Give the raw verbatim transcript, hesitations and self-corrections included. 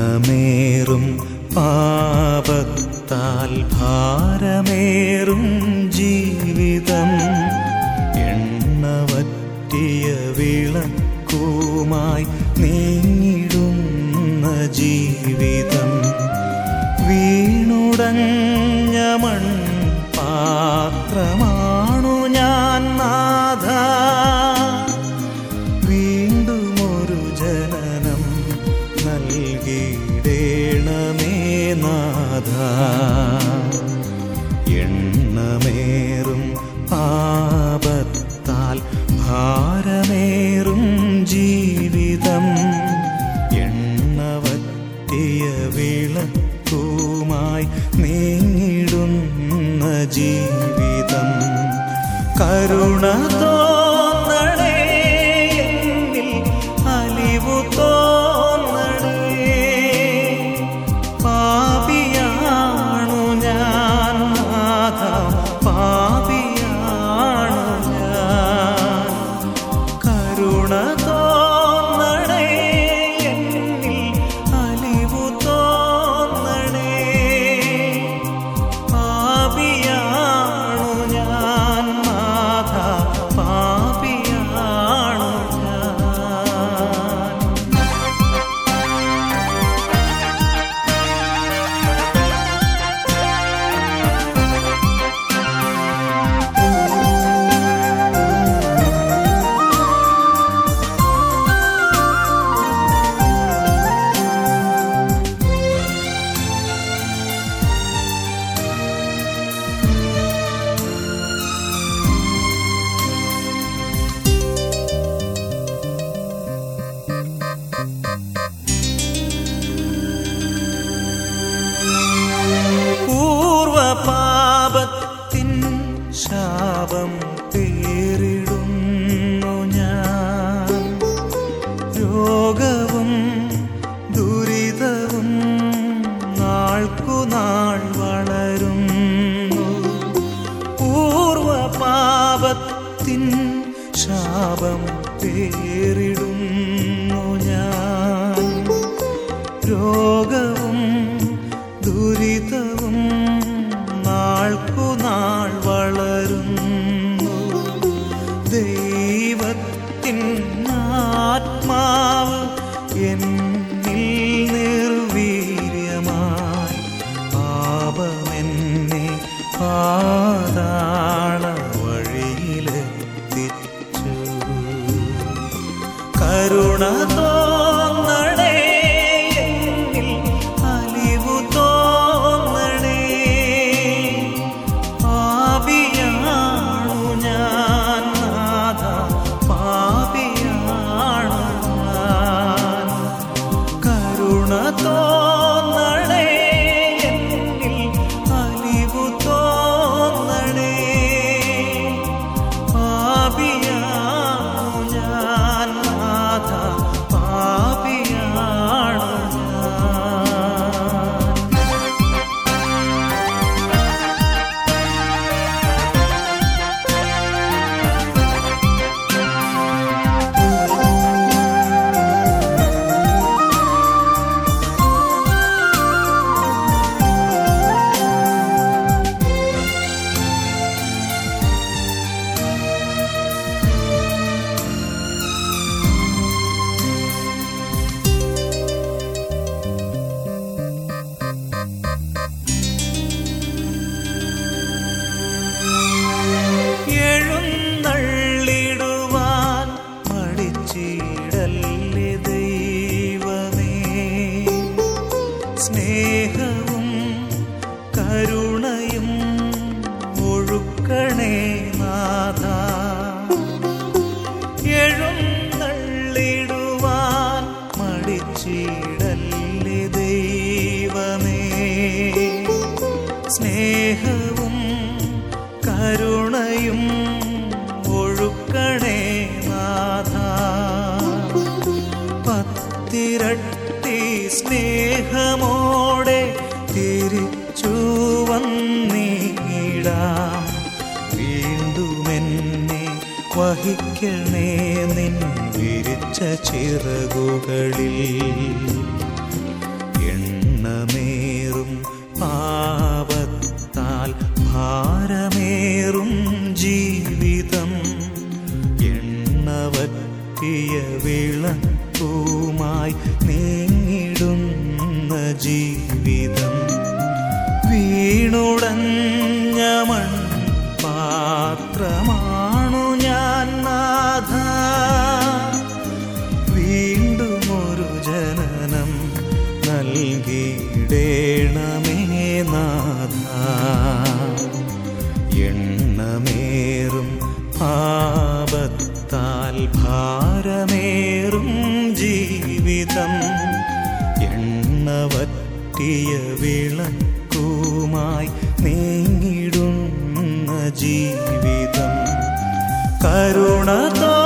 എണ്ണമേറും പാപത്താൽ ഭാരമേറും ജീവിതം, എണ്ണവറ്റിയ വിളക്കുമായി നീങ്ങിടുന്ന ജീവിതം, വീണുടഞ്ഞ മൺപാത്രമാണു ഞാൻ നാഥ, വീണ്ടുമൊരു ജനനം നൽകിയിടേണമേ നാഥ. എണ്ണമേറും പാപത്താൽ ഭാരമേറും ജീവിതം, എണ്ണവറ്റിയ വിളക്കുമായി നീങ്ങിടുന്ന ജീവിതം, കരുണ തോന്നണേ എന്നിൽ, അലിവു തോന്നണേ. പാപിയാണു ഞാൻ നാഥ, പാപിയാണു ഞാൻ. കരുണ തോന്നണേ എന്നിൽ, അലിവു തോന്നണേ. പാപിയാണു ഞാൻ നാഥ, പാപിയാണു ഞാൻ. പൂർവപാപത്തിൻ ശാപം പേറിടുന്നു ഞാൻ, രോഗവും ദുരിതവും നാൾക്കുനാൾ വളരുന്നു. പൂർവപാപത്തിൻ ശാപം പേറിടുന്നു ഞാൻ, രോഗവും ദുരിതവും നാൾക്കുനാൾ വളരുന്നു. ദൈവത്തിൻ ആത്മാവ് എന്നിൽ നിർവീര്യമായി, പാപമെന്നെ പാതാള വഴിയിലെത്തിച്ചു. കരുണ തോന്നണേ എന്നിൽ, അലിവു തോന്നണേ. പാപിയാണു ഞാൻ നാഥ, പാപിയാണു ഞാൻ. കരുണ തോന്നണേ എന്നിൽ, അലിവു തോന്നണേ. പാപിയാണു ഞാൻ നാഥ, പാപിയാണു ഞാൻ. എഴുന്നള്ളിടുവാൻ മടിച്ചിടല്ലേ ദൈവമേ, സ്നേഹവും കരുണയും ഒഴുക്കണേ നാഥ. എഴുന്നള്ളിടുവാൻ മടിച്ചിടല്ലേ ദൈവമേ, സ്നേഹവും കരുണയും ഒഴുക്കണേ നാഥ. പത്തിരട്ടി സ്നേഹമോടെ തിരിച്ചു വന്നിടാം, വീണ്ടുമെന്നെ വഹിക്കണേ നിൻ വിരിച്ച ചിറകുകളിൽ. എണ്ണമേറും പാപത്താൽ ഭാരമേറും ജീവിതം എണ്ണവറ്റിയ വിളക്കുമായി നീങ്ങിടുന്ന ജീവിതം വീണുടഞ്ഞ മൺ പാത്രമാണു ഞാൻ നാഥ വീണ്ടുമൊരു ജനനം നൽകിയിടേണമേ നാഥ എണ്ണമേറും പാപത്താൽ ഭാരമേറും ജീവിതം എണ്ണവറ്റിയ വിളക്കുമായി നീങ്ങിടുന്ന ജീവിതം കരുണ